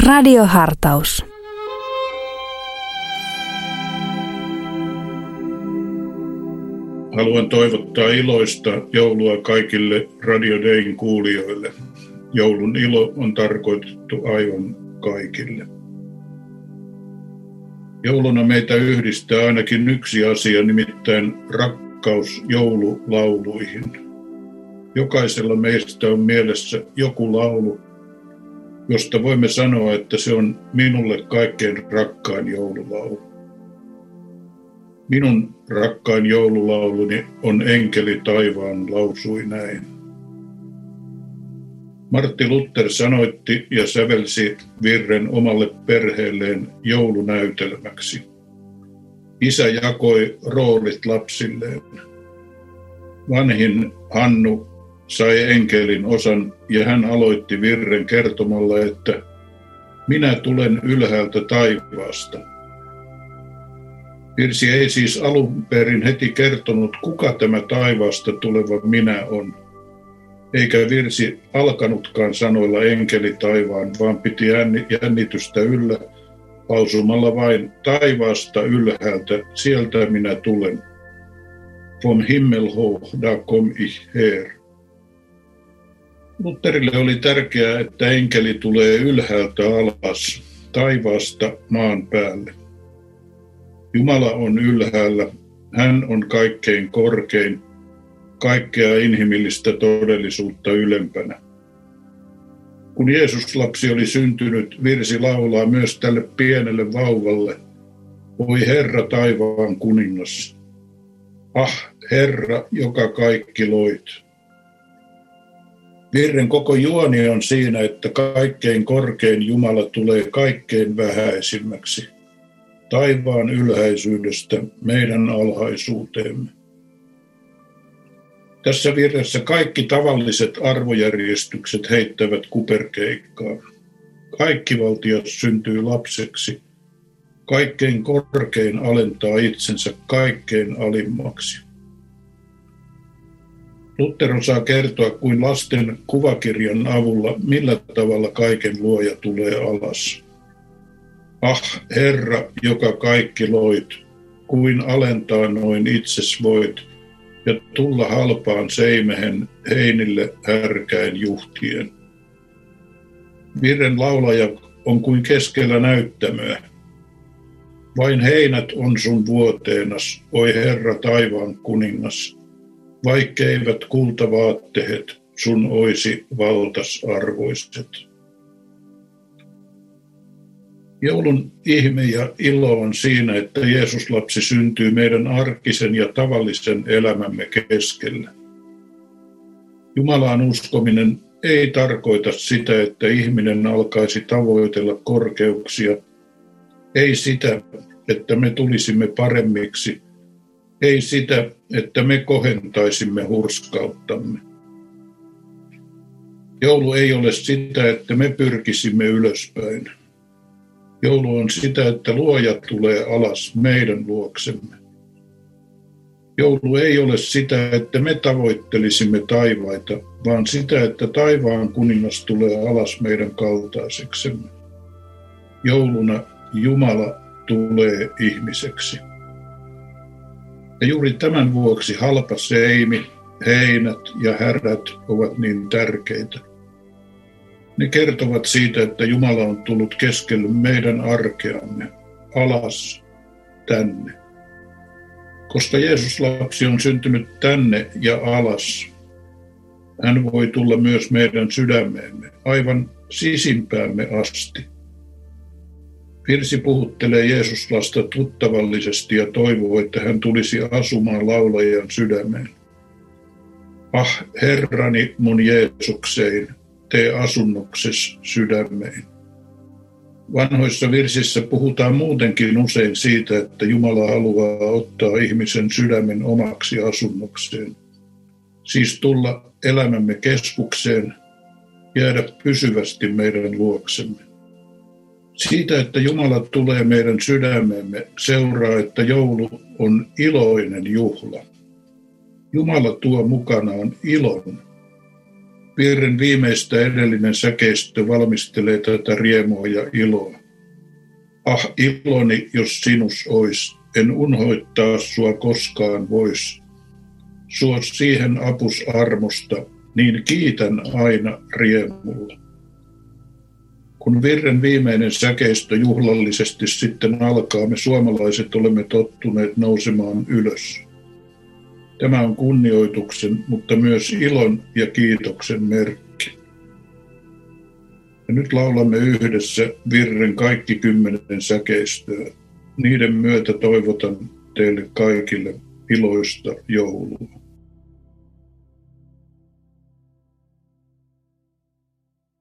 Radiohartaus. Haluan toivottaa iloista joulua kaikille Radio Dayn kuulijoille. Joulun ilo on tarkoitettu aivan kaikille. Jouluna meitä yhdistää ainakin yksi asia, nimittäin rakkaus joululauluihin. Jokaisella meistä on mielessä joku laulu, josta voimme sanoa, että se on minulle kaikkein rakkain joululaulu. Minun rakkain joululauluni on Enkeli taivaan lausui näin. Martti Luther sanoitti ja sävelsi virren omalle perheelleen joulunäytelmäksi. Isä jakoi roolit lapsilleen. Vanhin Hannu sai enkelin osan ja hän aloitti virren kertomalla, että minä tulen ylhäältä taivaasta. Virsi ei siis alun perin heti kertonut, kuka tämä taivaasta tuleva minä on. Eikä virsi alkanutkaan sanoilla enkeli taivaan, vaan piti jännitystä yllä, lausumalla vain taivaasta ylhäältä, sieltä minä tulen. Vom Himmel hoch, da komm ich her. Lutherille oli tärkeää, että enkeli tulee ylhäältä alas, taivaasta maan päälle. Jumala on ylhäällä, hän on kaikkein korkein, kaikkea inhimillistä todellisuutta ylempänä. Kun Jeesus-lapsi oli syntynyt, virsi laulaa myös tälle pienelle vauvalle, oi Herra taivaan kuningas. Ah, Herra, joka kaikki loit. Virren koko juoni on siinä, että kaikkein korkein Jumala tulee kaikkein vähäisimmäksi. Taivaan ylhäisyydestä meidän alhaisuuteemme. Tässä virressä kaikki tavalliset arvojärjestykset heittävät kuperkeikkaa. Kaikkivaltias syntyy lapseksi. Kaikkein korkein alentaa itsensä kaikkein alimmaksi. Luther osaa kertoa kuin lasten kuvakirjan avulla, millä tavalla kaiken luoja tulee alas. Ah, Herra, joka kaikki loit, kuin alentaa noin itses voit, ja tulla halpaan seimehen heinille härkäin juhtien. Virren laulaja on kuin keskellä näyttämöä. Vain heinät on sun vuoteenas, oi Herra taivaan kuningas, vaikkeivät kultavaatteet sun oisi valtas arvoiset. Joulun ihme ja ilo on siinä, että Jeesus-lapsi syntyy meidän arkisen ja tavallisen elämämme keskellä. Jumalaan uskominen ei tarkoita sitä, että ihminen alkaisi tavoitella korkeuksia, ei sitä, että me tulisimme paremmiksi, ei sitä, että me kohentaisimme hurskauttamme. Joulu ei ole sitä, että me pyrkisimme ylöspäin. Joulu on sitä, että luoja tulee alas meidän luoksemme. Joulu ei ole sitä, että me tavoittelisimme taivaita, vaan sitä, että taivaan kuningas tulee alas meidän kaltaiseksemme. Jouluna Jumala tulee ihmiseksi. Ja juuri tämän vuoksi halpa seimi, heinät ja härät ovat niin tärkeitä. Ne kertovat siitä, että Jumala on tullut keskelle meidän arkeamme, alas, tänne. Koska Jeesus-lapsi on syntynyt tänne ja alas, hän voi tulla myös meidän sydämeemme, aivan sisimpäämme asti. Virsi puhuttelee Jeesuslasta tuttavallisesti ja toivoo, että hän tulisi asumaan laulajan sydämeen. Ah, Herrani mun Jeesuksein, tee asunnokses sydämeen. Vanhoissa virsissä puhutaan muutenkin usein siitä, että Jumala haluaa ottaa ihmisen sydämen omaksi asunnokseen. Siis tulla elämämme keskukseen, jäädä pysyvästi meidän luoksemme. Siitä, että Jumala tulee meidän sydämemme, seuraa, että joulu on iloinen juhla. Jumala tuo mukanaan ilon. Virren viimeistä edellinen säkeistö valmistelee tätä riemua ja iloa. Ah, iloni, jos sinus ois, en unhoittaa sua koskaan vois. Suo siihen apus armosta, niin kiitän aina riemulla. Kun virren viimeinen säkeistö juhlallisesti sitten alkaa, me suomalaiset olemme tottuneet nousemaan ylös. Tämä on kunnioituksen, mutta myös ilon ja kiitoksen merkki. Ja nyt laulamme yhdessä virren kaikki 10 säkeistöä. Niiden myötä toivotan teille kaikille iloista joulua.